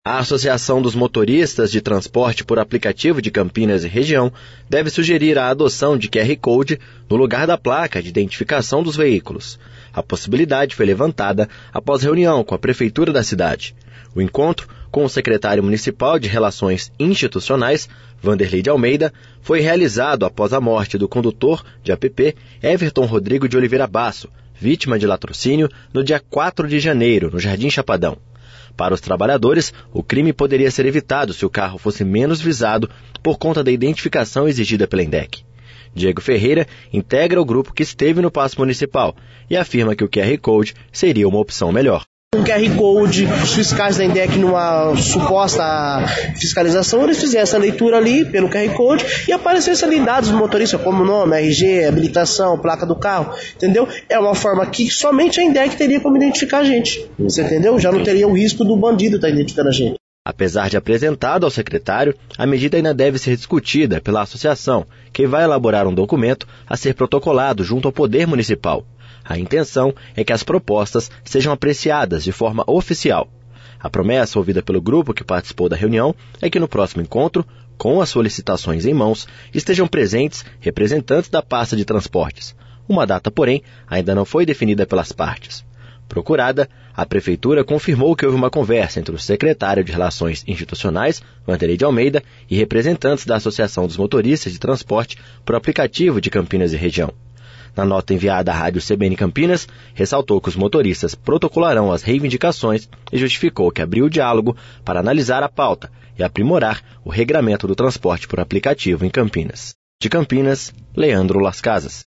A Associação dos Motoristas de Transporte por Aplicativo de Campinas e Região deve sugerir a adoção de QR Code no lugar da placa de identificação dos veículos. A possibilidade foi levantada após reunião com a Prefeitura da cidade. O encontro com o secretário municipal de Relações Institucionais, Vanderlei de Almeida, foi realizado após a morte do condutor de app Everton Rodrigo de Oliveira Basso, vítima de latrocínio, no dia 4 de janeiro, no Jardim Chapadão. Para os trabalhadores, o crime poderia ser evitado se o carro fosse menos visado por conta da identificação exigida pela INDEC. Diego Ferreira integra o grupo que esteve no Paço Municipal e afirma que o QR Code seria uma opção melhor. Um QR Code, os fiscais da INDEC, numa suposta fiscalização, eles fizeram essa leitura ali pelo QR Code e aparecesse ali dados do motorista, como nome, RG, habilitação, placa do carro, entendeu? É uma forma que somente a INDEC teria como identificar a gente, você entendeu? Já não teria o risco do bandido estar identificando a gente. Apesar de apresentada ao secretário, a medida ainda deve ser discutida pela associação, que vai elaborar um documento a ser protocolado junto ao Poder Municipal. A intenção é que as propostas sejam apreciadas de forma oficial. A promessa ouvida pelo grupo que participou da reunião é que no próximo encontro, com as solicitações em mãos, estejam presentes representantes da pasta de transportes. Uma data, porém, ainda não foi definida pelas partes. Procurada, a Prefeitura confirmou que houve uma conversa entre o secretário de Relações Institucionais, Vanderlei de Almeida, e representantes da Associação dos Motoristas de Transporte por Aplicativo de Campinas e Região. Na nota enviada à Rádio CBN Campinas, ressaltou que os motoristas protocolarão as reivindicações e justificou que abriu o diálogo para analisar a pauta e aprimorar o regramento do transporte por aplicativo em Campinas. De Campinas, Leandro Las Casas.